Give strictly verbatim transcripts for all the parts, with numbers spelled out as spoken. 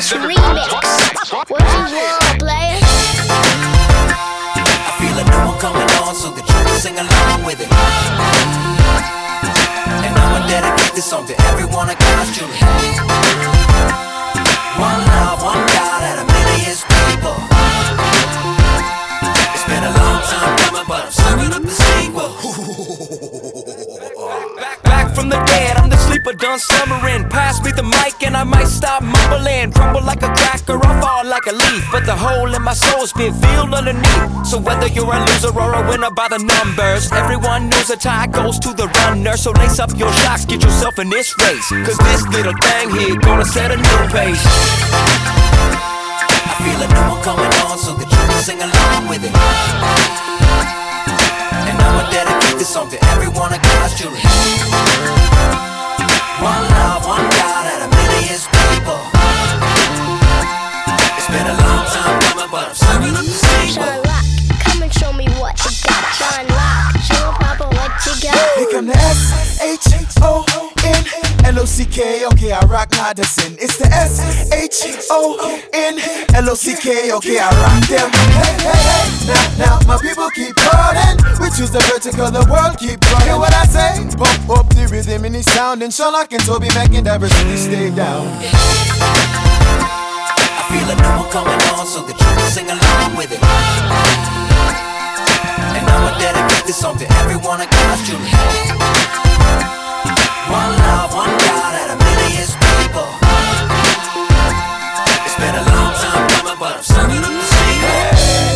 Remix, remix. What you want, player? I feel a new one coming on, so that you can sing along with it. And I'ma dedicate this song to everyone I got you. One love, one God, and a million people. It's been a long time coming, but I'm serving up the sequel. Back, back from the dead, I'm the sleeper done slumbering. Pass me the mic and I might stop mumbling. Crumble like a cracker, I fall like a leaf, but the hole in my soul's been filled underneath. So whether you're a loser or a winner by the numbers, everyone knows the tie goes to the runner. So lace up your shocks, get yourself in this race, cause this little thing here gonna set a new pace. I feel a new one coming on, so that you can sing along with it. And I'ma dedicate this song to everyone I got you. One love, one God, and a million people. It's been a long time coming, but I'm serving up the sequel. Sean Rock, come and show me what you got. Sean Rock, show Papa what you got. Here come the S H O N L O C K, okay, I rock Madison. It's the S H O N L O C K, okay, I rock them. Hey, hey, hey, now, now, my people keep calling. We choose the vertical, the world keep running. Hear what I say? Pump up the rhythm in the sound, and Sherlock and Toby Mac and diversity stay down. I feel a new one coming on, so that you can sing along with it. And I'ma dedicate this song to everyone I got you. One love, one God, and a million people. It's been a long time coming, but I'm serving up the sequel.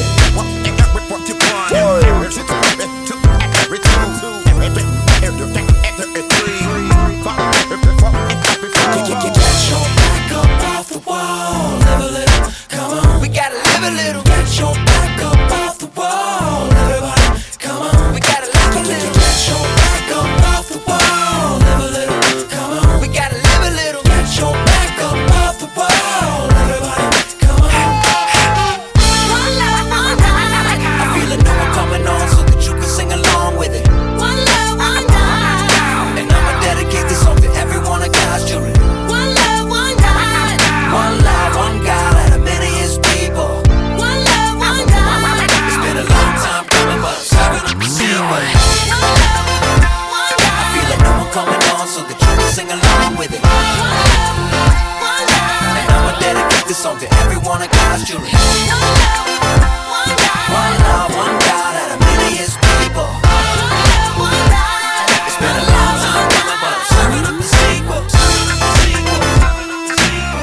Get your back up off the wall, live a little, come on. We gotta live a little. Get your back up off the wall, everybody, come on. We gotta live a little. Get your back up off the wall, live a little, come on. We gotta live a little. Get your back up off the wall, everybody, come on. One love, one God. I feel a new one coming on, so that you can sing along with it. One love, one God. And I'ma dedicate this song to everyone I got you. One love, one God. One love, one God, and a million people. One love, one God. It's been a long time coming, but I'm serving up the sequel. One love, one I God. feel a new one coming on, so that you can sing along with it. One love, one God. And I'ma dedicate this song to everyone I got you. One love, one God. One love, one God, and a million people. One love, one God. It's been a long time coming, but I'm serving up the sequel. Serving up the sequel. Serving up the sequel.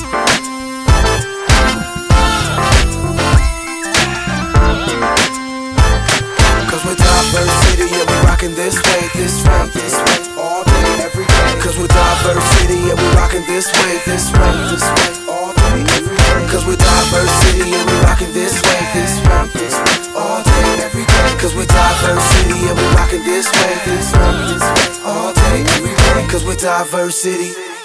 Cause we're diverse city, yeah, we rockin' this way, this way, this way, all day, every day. Cause we're diverse city, yeah, we rockin' this way, this way, this way, all day, every day. Cause we're diverse city, yeah, we rockin' this way, this way, this way, all day, every day. Cause we're diverse city, yeah, we rockin' this way, this way, this way, all day, every day. Cause we're diverse city.